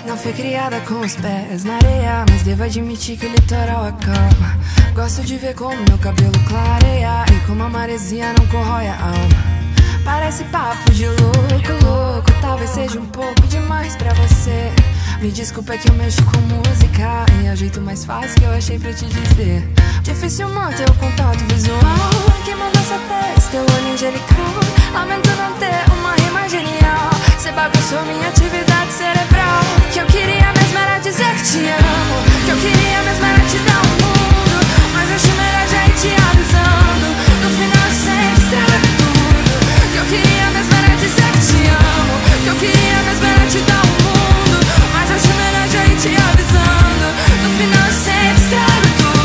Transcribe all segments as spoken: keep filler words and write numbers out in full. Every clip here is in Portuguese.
Não fui criada com os pés na areia, mas devo admitir que o litoral acalma. Gosto de ver como meu cabelo clareia e como a maresia não corrói a alma. Parece papo de louco, louco, talvez seja um pouco demais pra você. Me desculpa, é que eu mexo com música e é o jeito mais fácil que eu achei pra te dizer. Difícil manter o contato visual, que manda essa testa, teu olho angelical. Lamento não ter uma rima genial, cê bagunçou minha atividade cerebral. Que eu queria mesmo era dizer que te amo, que eu queria mesmo era te dar um mundo, mas acho melhor já ir te avisando. No final eu sempre estrago tudo. Que eu queria mesmo era dizer que te amo, que eu queria mesmo era te dar um mundo, mas acho melhor já ir te avisando. No final eu sempre estrago tudo.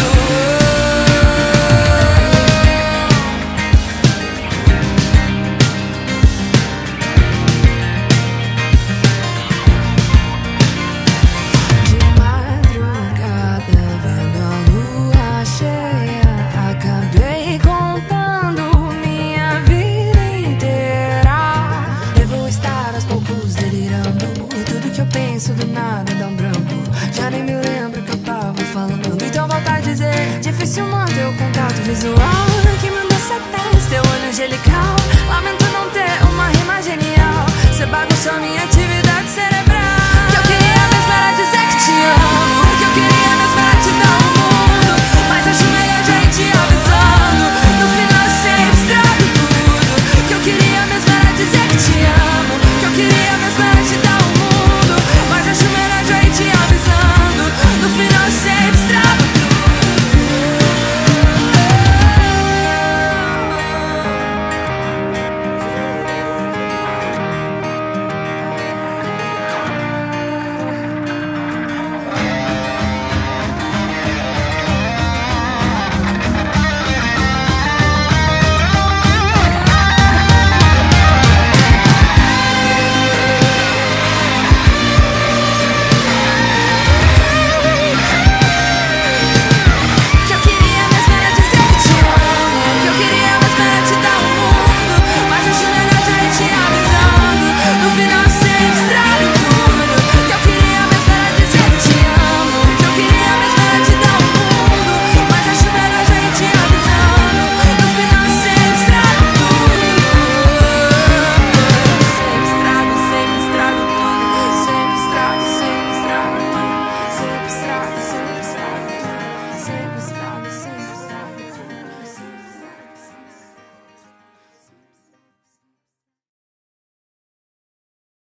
De madrugada vendo a lua cheia, acabei contando minha vida inteira. Devo estar aos poucos delirando, e tudo que eu penso do nada dá um branco. Já nem me lembro o que eu tava falando, então volta a dizer. Difícil manter o contato visual, que manda essa testa, teu olho angelical. Lamento não ter uma rima genial, cê bagunçou minha atividade cerebral.